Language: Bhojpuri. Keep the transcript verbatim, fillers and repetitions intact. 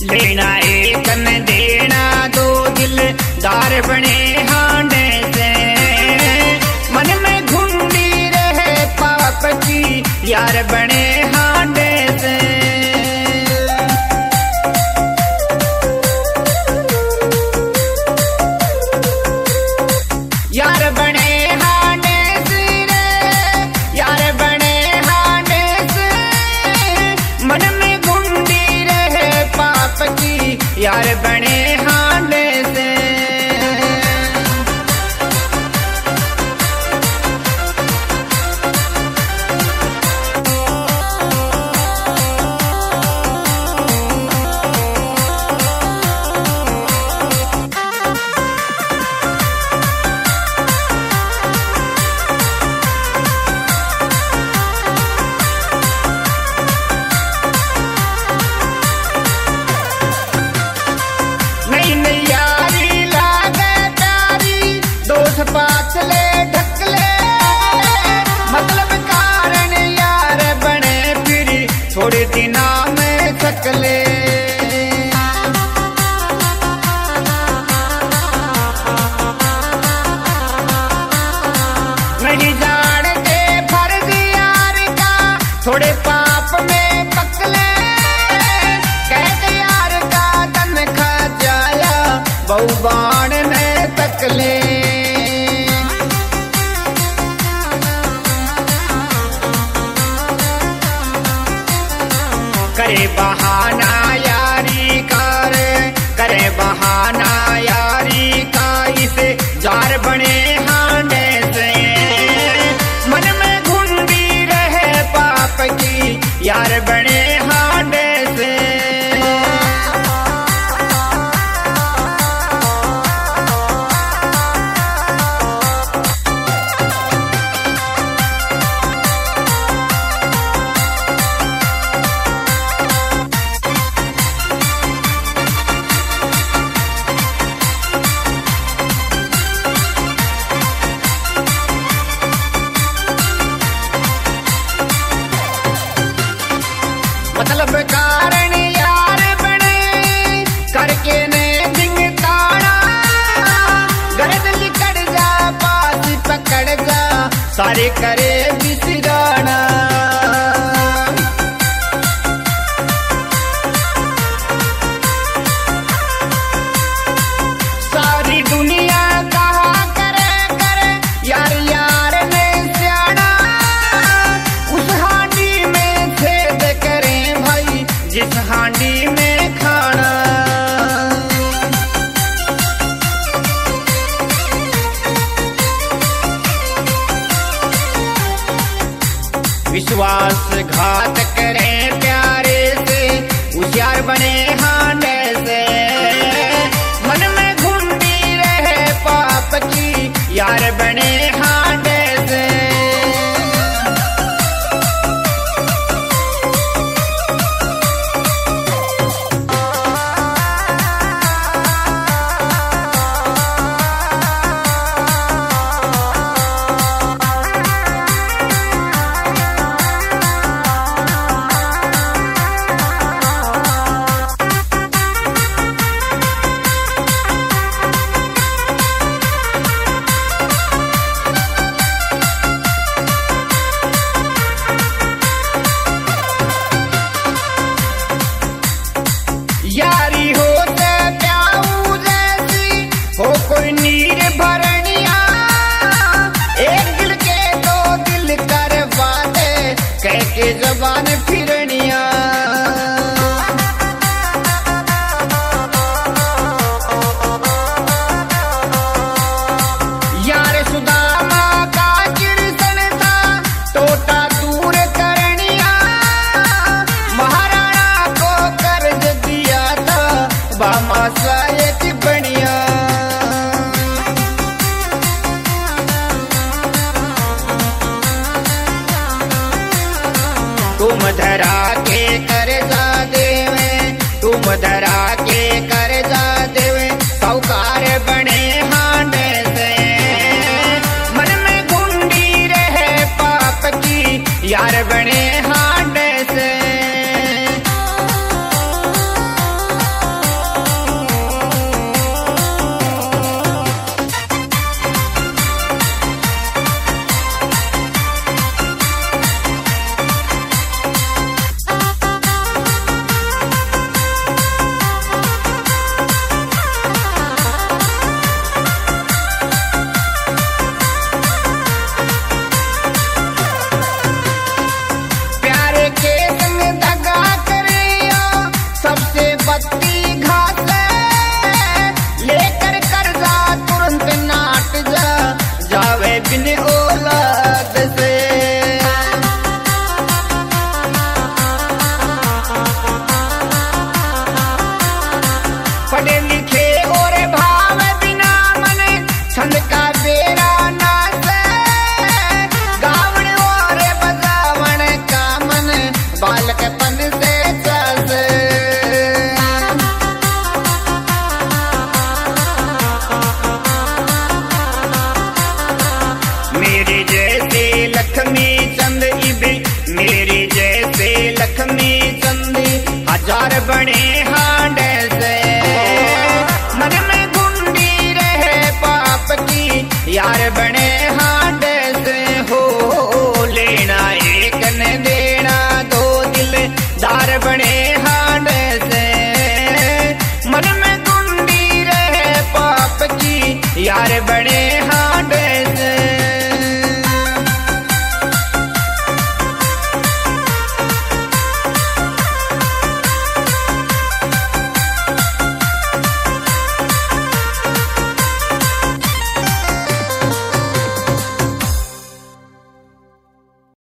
देना एक न देना दो, दिलदार बने हांडे से। मन में घुंडी रहे पाप की, यार बने हांडे से। यार बने हांडे से रे, यार बने हांडे से। मन में घुंडी रहे पाप की, यार बने हांडे से। पातले ढकले मतलब कारण यार बने, फिर थोड़े दिना में सकले। नहीं जानते फर्ज यार का, थोड़े पाप में पकले। कहते यार का तन खा जाया, बहु बाण में तकले। करे बहाना यारी कार, करे बहाना यारी का, इसे जार बने हांडे से। मन में घुंडी रहे पाप की, यार बने हांडे से। मतलब कारण यार बने, करके ने दिंग ताड़ा। गरद लिकड़ जा पास पकड़ जा, सारे करे बिसराना। सारी दुनिया कहा करे करे, यार यार ने स्याना। उस हांडी में छेद करें भाई, जिस हांडी में खाना। विश्वासघात करें प्यारे से, होशियार बने हांडे से। मन में घुंडी रहे पाप की, यार बने हांडे से। यारी हो ते प्याऊ जैसी, हो कोई नीर भरनिया। एक दिल के दो दिल करवा दे, कह के जबान फिरनिया। यार सुदामा का किरसन था, टोटा दूर करनिया। महाराणा को कर्ज दिया था, बामा सायक बनिया। तुम धरा के कर्जा देवे, तुम धरा के कर्जा देवे, साहूकार बने हांडे से। मन में घुंडी रहे पाप की, यार बने हांडे से। सबसे बत्ती घास लेकर कर्जा तुरंत नाट जा जावे बिन औलाद से। पढ़े लिखे और भाव बिना मन छंद का बेरा नाच गावण और बजावण का मन बालकपन से चस। मेरे जैसे लक्ष्मी चंद इबे मेरे जैसे लक्ष्मी चंद हजार बने हांड से मन में गुंडी रहे पाप की यार बने हांड से हो लेना एक न देना दो दिल दार बने हांड से मन में गुंडी रहे पाप की यार बने